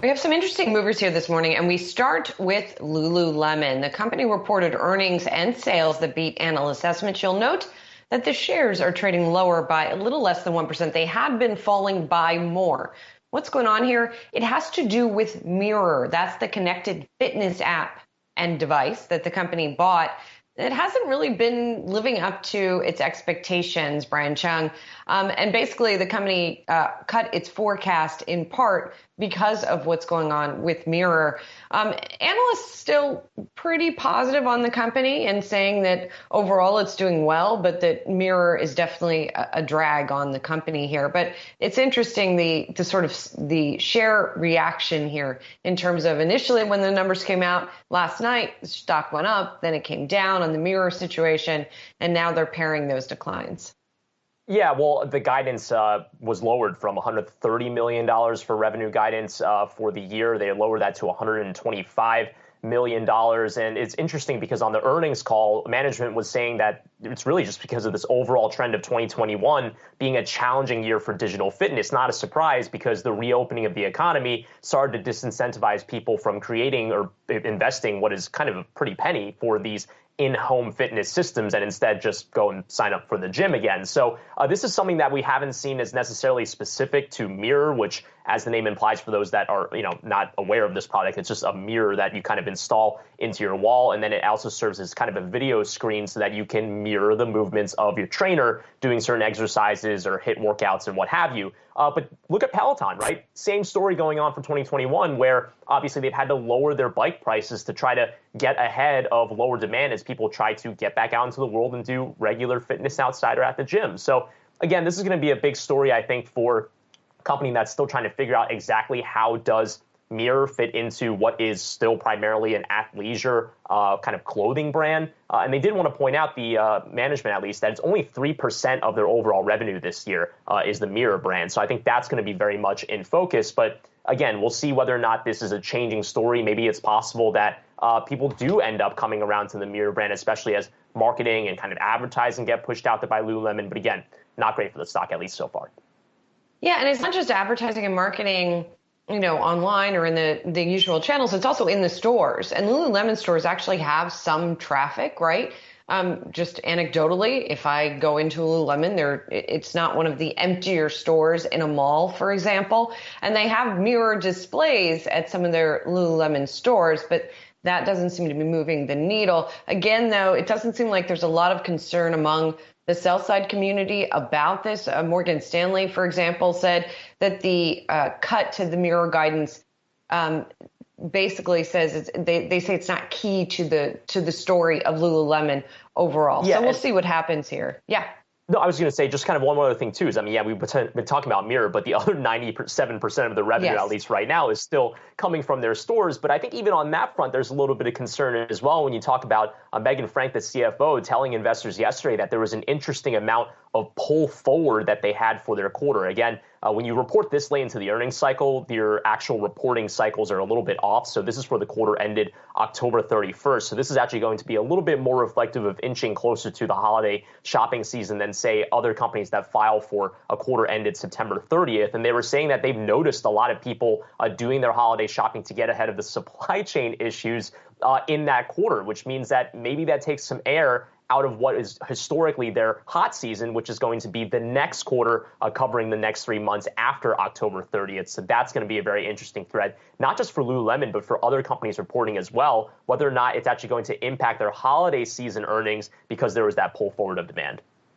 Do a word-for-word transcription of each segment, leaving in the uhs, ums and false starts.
We have some interesting movers here this morning, and we start with Lululemon. The company reported earnings and sales that beat analyst estimates. You'll note that the shares are trading lower by a little less than one percent. They had been falling by more. What's going on here? It has to do with Mirror. That's the connected fitness app and device that the company bought. It hasn't really been living up to its expectations, Brian Cheung. Um, and basically, the company uh, cut its forecast in part because of what's going on with Mirror. Um, analysts still pretty positive on the company and saying that overall it's doing well, but that Mirror is definitely a, a drag on the company here. But it's interesting the the sort of the share reaction here in terms of initially when the numbers came out last night, the stock went up, then it came down on the Mirror situation, and now they're pairing those declines. Yeah, well, the guidance uh, was lowered from one hundred thirty million dollars for revenue guidance uh, for the year. They lowered that to one hundred twenty-five million dollars. And it's interesting because on the earnings call, management was saying that it's really just because of this overall trend of twenty twenty-one being a challenging year for digital fitness. Not a surprise because the reopening of the economy started to disincentivize people from creating or investing what is kind of a pretty penny for these in-home fitness systems and instead just go and sign up for the gym again. So uh, this is something that we haven't seen as necessarily specific to Mirror, which, as the name implies, for those that are, you know, not aware of this product, it's just a mirror that you kind of install into your wall. And then it also serves as kind of a video screen so that you can mirror the movements of your trainer doing certain exercises or hit workouts and what have you. Uh, but look at Peloton, right? Same story going on for twenty twenty-one, where obviously they've had to lower their bike prices to try to get ahead of lower demand as people try to get back out into the world and do regular fitness outside or at the gym. So again, this is going to be a big story, I think, for a company that's still trying to figure out exactly how does Mirror fit into what is still primarily an athleisure uh, kind of clothing brand. Uh, and they did want to point out, the uh, management at least, that it's only three percent of their overall revenue this year uh, is the Mirror brand. So I think that's going to be very much in focus. But again, we'll see whether or not this is a changing story. Maybe it's possible that uh, people do end up coming around to the Mirror brand, especially as marketing and kind of advertising get pushed out there by Lululemon. But again, not great for the stock, at least so far. Yeah, and it's not just advertising and marketing, you know, online or in the, the usual channels. It's also in the stores. And Lululemon stores actually have some traffic, right? Um, just anecdotally, if I go into Lululemon, they're, it's not one of the emptier stores in a mall, for example. And they have mirror displays at some of their Lululemon stores, but that doesn't seem to be moving the needle. Again, though, it doesn't seem like there's a lot of concern among the sell side community about this. Uh, Morgan Stanley, for example, said that the uh, cut to the Mirror guidance um, basically says it's, they they say it's not key to the to the story of Lululemon overall. Yeah, so we'll see what happens here. Yeah. No, I was going to say just kind of one other thing, too, is, I mean, yeah, we've been talking about Mirror, but the other ninety-seven percent of the revenue, yes, at least right now, is still coming from their stores. But I think even on that front, there's a little bit of concern as well when you talk about uh, Megan Frank, the C F O, telling investors yesterday that there was an interesting amount of pull forward that they had for their quarter. Again, uh, when you report this late into the earnings cycle, your actual reporting cycles are a little bit off. So this is for the quarter ended October thirty-first. So this is actually going to be a little bit more reflective of inching closer to the holiday shopping season than, say, other companies that file for a quarter ended September thirtieth. And they were saying that they've noticed a lot of people uh, doing their holiday shopping to get ahead of the supply chain issues uh, in that quarter, which means that maybe that takes some air out of what is historically their hot season, which is going to be the next quarter, uh, covering the next three months after October thirtieth. So that's going to be a very interesting thread, not just for Lululemon, but for other companies reporting as well, whether or not it's actually going to impact their holiday season earnings because there was that pull forward of demand.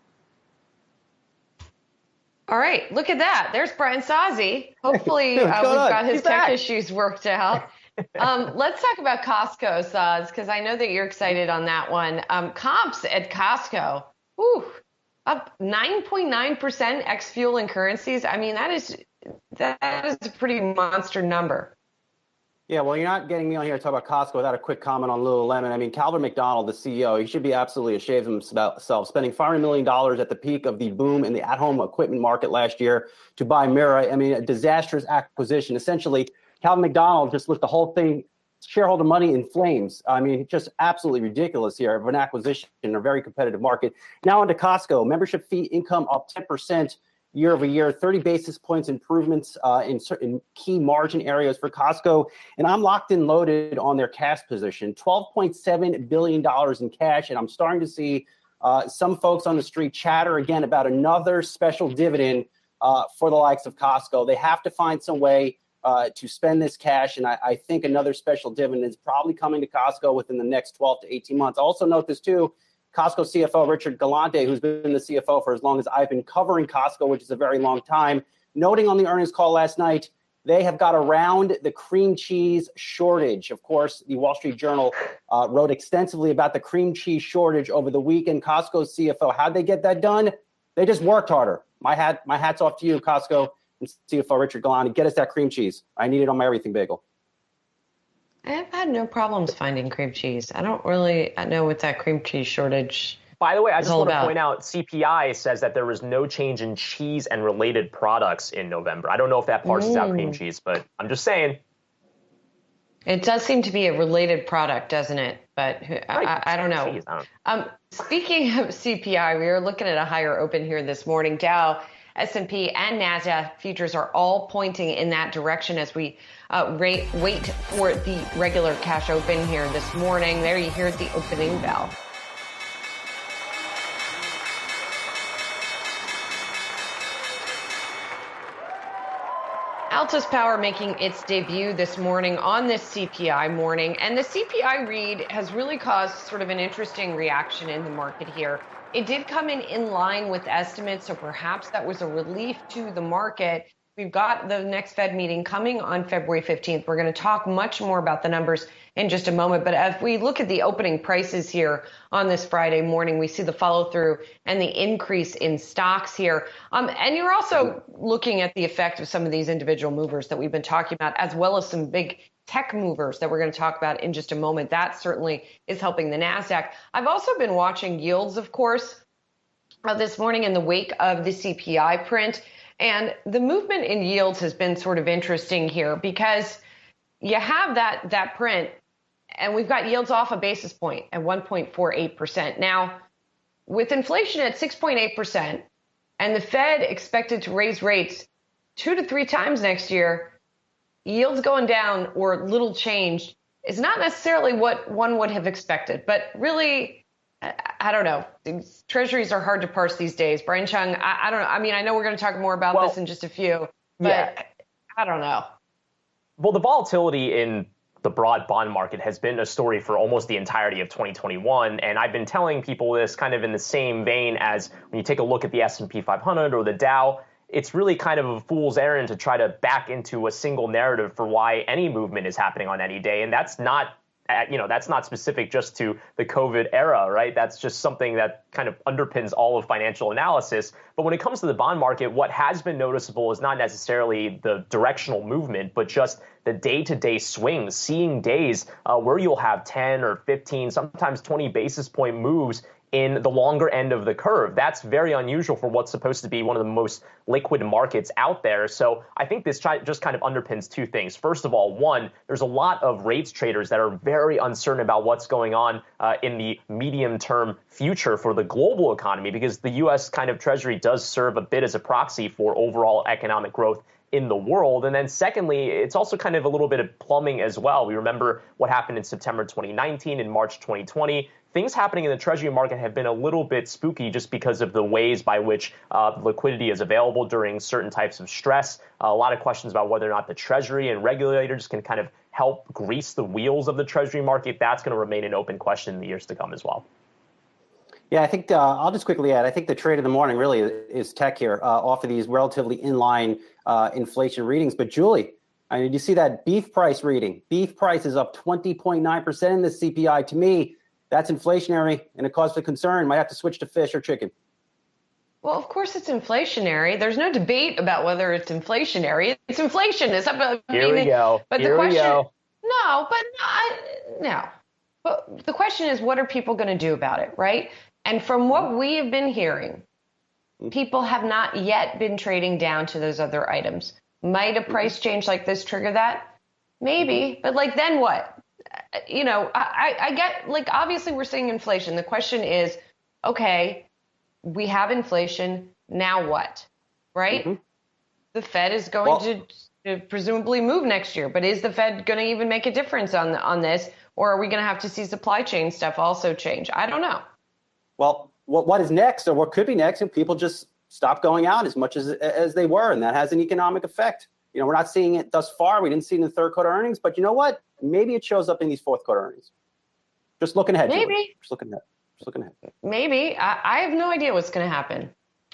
All right, look at that. There's Brian Sozzi. Hopefully uh, we've got his tech issues worked out. um, let's talk about Costco, Saz, because I know that you're excited on that one. Um, comps at Costco, whew, up nine point nine percent ex fuel and currencies. I mean, that is that is a pretty monster number. Yeah, well, you're not getting me on here to talk about Costco without a quick comment on Lululemon. I mean, Calvin McDonald, the C E O, he should be absolutely ashamed of himself, spending five hundred million dollars at the peak of the boom in the at-home equipment market last year to buy Mirror. I mean, a disastrous acquisition. Essentially, Calvin McDonald just lit the whole thing, shareholder money in flames. I mean, just absolutely ridiculous here of an acquisition in a very competitive market. Now onto Costco. Membership fee income up ten percent year over year, thirty basis points improvements uh, in certain key margin areas for Costco. And I'm locked and loaded on their cash position, twelve point seven billion dollars in cash. And I'm starting to see uh, some folks on the street chatter again about another special dividend uh, for the likes of Costco. They have to find some way uh, to spend this cash. And I, I think another special dividend is probably coming to Costco within the next twelve to eighteen months. Also note this too. Costco C F O Richard Galante, who's been the C F O for as long as I've been covering Costco, which is a very long time, noting on the earnings call last night, they have got around the cream cheese shortage. Of course, the Wall Street Journal uh, wrote extensively about the cream cheese shortage over the weekend. Costco's C F O, how'd they get that done? They just worked harder. My hat, my hat's off to you, Costco and C F O Richard Galante. Get us that cream cheese. I need it on my everything bagel. I've had no problems finding cream cheese. I don't really know what that cream cheese shortage By the way, I just want to about. point out C P I says that there was no change in cheese and related products in November. I don't know if that parses mm. out cream cheese, but I'm just saying. It does seem to be a related product, doesn't it? But right. I, I don't know. Cheese, I don't know. Um, speaking of C P I, we are looking at a higher open here this morning. Dow, S and P, and NASDAQ futures are all pointing in that direction as we uh, rate, wait for the regular cash open here this morning. There you hear the opening bell. Altus Power making its debut this morning on this C P I morning. And the C P I read has really caused sort of an interesting reaction in the market here. It did come in in line with estimates, so perhaps that was a relief to the market. We've got the next Fed meeting coming on February fifteenth. We're going to talk much more about the numbers in just a moment. But as we look at the opening prices here on this Friday morning, we see the follow through and the increase in stocks here. Um, and you're also looking at the effect of some of these individual movers that we've been talking about, as well as some big tech movers that we're going to talk about in just a moment. That certainly is helping the NASDAQ. I've also been watching yields, of course, uh, this morning in the wake of the C P I print. And the movement in yields has been sort of interesting here because you have that that print and we've got yields off a basis point at one point four eight percent. Now, with inflation at six point eight percent and the Fed expected to raise rates two to three times next year, yields going down or little changed is not necessarily what one would have expected. But really, I don't know. Treasuries are hard to parse these days. Brian Chung, I, I don't know. I mean, I know we're going to talk more about well, this in just a few, but yeah. I don't know. Well, the volatility in the broad bond market has been a story for almost the entirety of twenty twenty-one. And I've been telling people this kind of in the same vein as when you take a look at the S and P five hundred or the Dow. It's really kind of a fool's errand to try to back into a single narrative for why any movement is happening on any day. And that's not You know, that's not specific just to the COVID era, right? That's just something that kind of underpins all of financial analysis. But when it comes to the bond market, what has been noticeable is not necessarily the directional movement, but just the day-to-day swings, seeing days uh, where you'll have ten or fifteen, sometimes twenty basis point moves in the longer end of the curve. That's very unusual for what's supposed to be one of the most liquid markets out there. So I think this just kind of underpins two things. First of all, one, there's a lot of rates traders that are very uncertain about what's going on uh, in the medium-term future for the global economy, because the U S kind of Treasury does serve a bit as a proxy for overall economic growth in the world. And then secondly, it's also kind of a little bit of plumbing as well. We remember what happened in September twenty nineteen, in March twenty twenty. Things happening in the Treasury market have been a little bit spooky just because of the ways by which uh, liquidity is available during certain types of stress. Uh, a lot of questions about whether or not the Treasury and regulators can kind of help grease the wheels of the Treasury market. That's going to remain an open question in the years to come as well. Yeah, I think uh, I'll just quickly add, I think the trade of the morning really is tech here uh, off of these relatively inline uh, inflation readings. But Julie, I mean, did you see that beef price reading? Beef price is up twenty point nine percent in the C P I. To me, that's inflationary and a cause for concern. Might have to switch to fish or chicken. Well, of course it's inflationary. There's no debate about whether it's inflationary. It's inflation. It's up. I Here mean, we go. But Here the question, we go. no, but I, no. But the question is, what are people going to do about it, right? And from what we have been hearing, people have not yet been trading down to those other items. Might a price change like this trigger that? Maybe, but like then what? You know, I, I get, like, obviously we're seeing inflation. The question is, okay, we have inflation. Now what? right? Mm-hmm. The Fed is going well, to, to presumably move next year, but is the Fed going to even make a difference on on this, or are we going to have to see supply chain stuff also change? I don't know. Well, what what is next, or what could be next, if people just stop going out as much as as they were, and that has an economic effect. You know, we're not seeing it thus far. We didn't see it in the third quarter earnings, but you know what? Maybe it shows up in these fourth quarter earnings. Just looking ahead. Maybe. Julie. Just looking ahead. Just looking ahead. Maybe. I, I have no idea what's going to happen.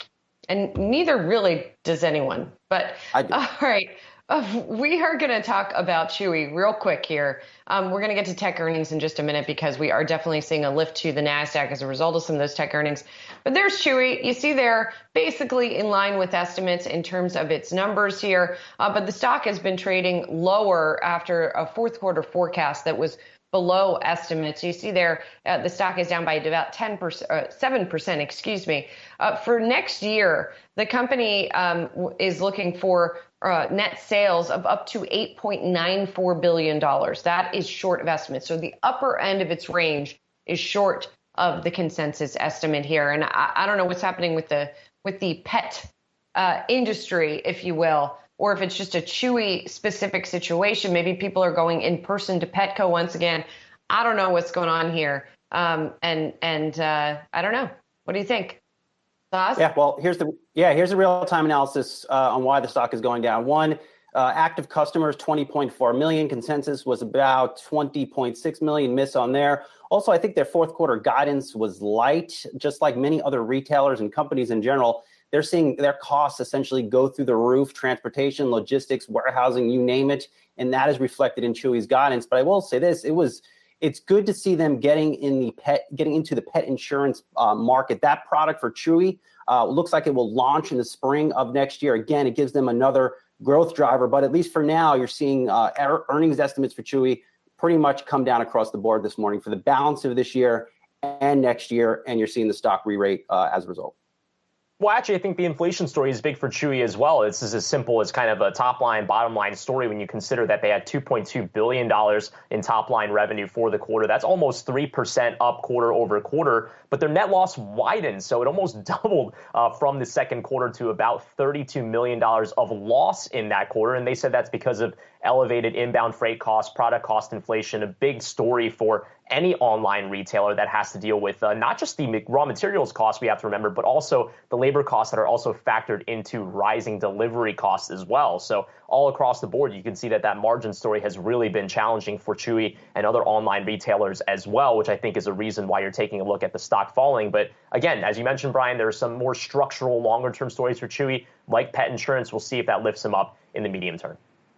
And neither really does anyone. But I do. All right. Uh, we are going to talk about Chewy real quick here. Um, we're going to get to tech earnings in just a minute because we are definitely seeing a lift to the NASDAQ as a result of some of those tech earnings. But there's Chewy. You see they're basically in line with estimates in terms of its numbers here. Uh, but the stock has been trading lower after a fourth quarter forecast that was below estimates. You see there, uh, the stock is down by about ten percent, uh, seven percent, excuse me. Uh, for next year, the company um, is looking for uh, net sales of up to eight point nine four billion dollars. That is short of estimates. So the upper end of its range is short of the consensus estimate here. And I, I don't know what's happening with the with the pet uh, industry, if you will, or if it's just a Chewy specific situation. Maybe people are going in person to Petco once again. I don't know what's going on here. Um, and and uh, I don't know. What do you think? Saz? Yeah, well, here's the yeah here's the real time analysis uh, on why the stock is going down. One, uh, active customers twenty point four million. Consensus was about twenty point six million. Miss on there. Also, I think their fourth quarter guidance was light, just like many other retailers and companies in general. They're seeing their costs essentially go through the roof: transportation, logistics, warehousing, you name it, and that is reflected in Chewy's guidance. But I will say this: it was. It's good to see them getting in the pet, getting into the pet insurance uh, market. That product for Chewy uh, looks like it will launch in the spring of next year. Again, it gives them another growth driver. But at least for now, you're seeing uh, earnings estimates for Chewy pretty much come down across the board this morning for the balance of this year and next year, and you're seeing the stock re-rate uh, as a result. Well, actually, I think the inflation story is big for Chewy as well. This is as simple as kind of a top line, bottom line story when you consider that they had two point two billion dollars in top line revenue for the quarter. That's almost three percent up quarter over quarter, but their net loss widened. So it almost doubled uh, from the second quarter to about thirty-two million dollars of loss in that quarter. And they said that's because of elevated inbound freight costs, product cost inflation, a big story for any online retailer that has to deal with uh, not just the raw materials costs we have to remember, but also the labor costs that are also factored into rising delivery costs as well. So all across the board, you can see that that margin story has really been challenging for Chewy and other online retailers as well, which I think is a reason why you're taking a look at the stock falling. But again, as you mentioned, Brian, there are some more structural longer term stories for Chewy, like pet insurance. We'll see if that lifts them up in the medium term.